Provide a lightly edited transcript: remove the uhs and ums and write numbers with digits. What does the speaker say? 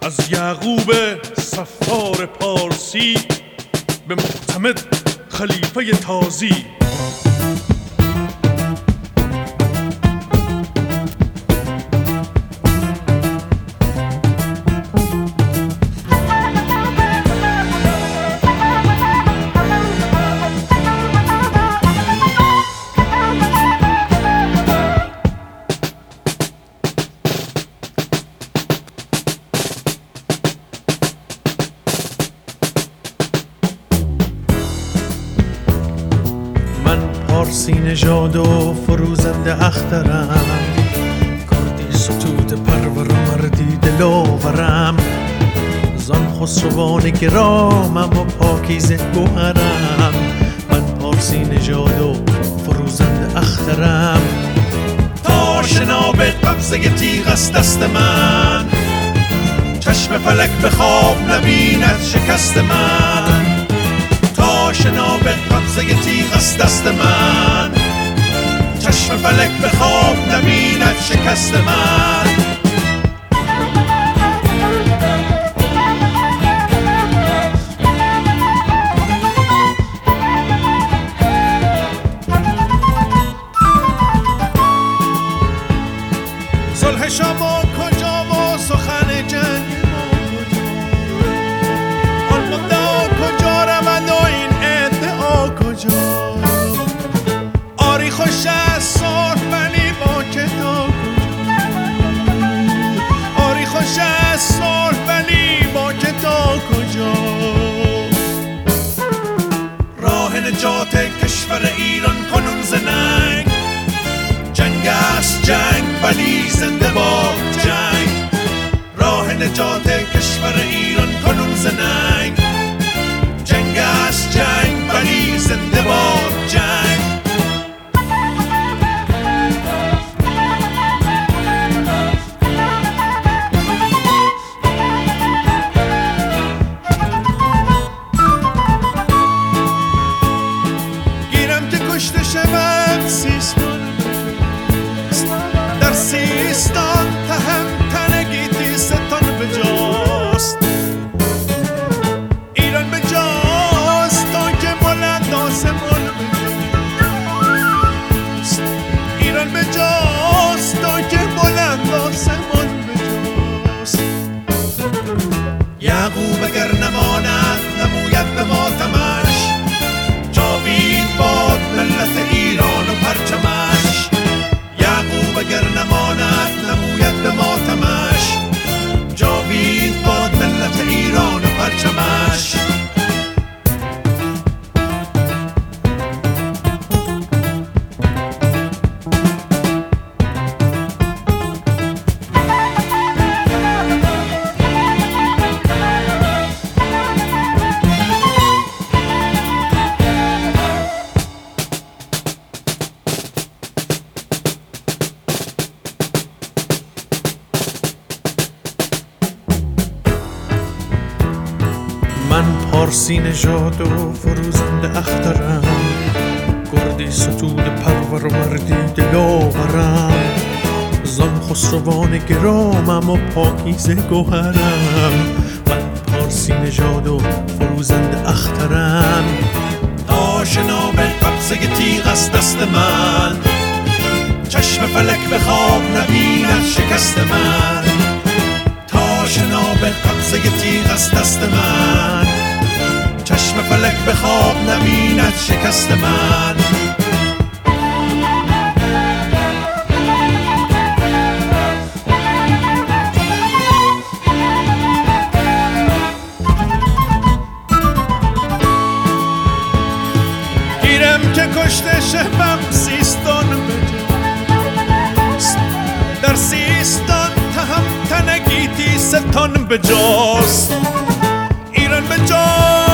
از یعقوب صفار پارسی به معتمد خلیفه تازی. پارسی نژاد و فروزنده اخترم، کردی ستود پرور و مردی دلاورم، زان خسروان گرامم و پاکیزه گوهرم. من پارسی نژاد و فروزنده اخترم، تا شناب قبضه تیغ است دست من، چشم فلک به خواب نبیند شکست من. تا شناب قبضه تیغ است دست من، چشم فلک به خواب نبیند شکست من. صلح شما کجا و سخن جنگ ما کجا؟ آن مدعا کجا رود و این ادعا کجا؟ آری خوش از سال ولی با کتا کجا؟ آری خوش از سال ولی با کتا کجا؟ راه نجات کشور ایران کنون ز ننگ، جنگ است جنگ ولی زنده باد جنگ. راه نجات کشور ایران کنون ز ننگ، جنگ است جنگ ولی زنده باد جنگ. گیرم که کشته شود سیستان، در سیستان تهمتن گیتی ستان بجاست. ایران بجاست تا که بلند آسمان بجاست. ایران بجاست تا که بلند آسمان بجاست. یعقوب اگر نماند نموید به ماتمش، جاوید باد ملت ایران و پرچمش. یعقوب اگر نماند نموید به ماتمش، جاوید باد ملت ایران و پرچمش. من پارسی نژاد و فروزنده اخترم، کردی ستود پرور و مردی دلاورم، زان خسروان گرامم و پاکیزه گوهرم. من پارسی نژاد و فروزنده اخترم، تا شناب قبضه تیغ است دست من، چشم فلک به خواب نبیند شکست من. تا شناب قبضه تیغ است دست من، چشم فلک به خواب نبیند شکست من. گیرم که کشته شوم سیستان بجاست، در سیستان تهمتن گیتی ستان بجاست. ایران بجاست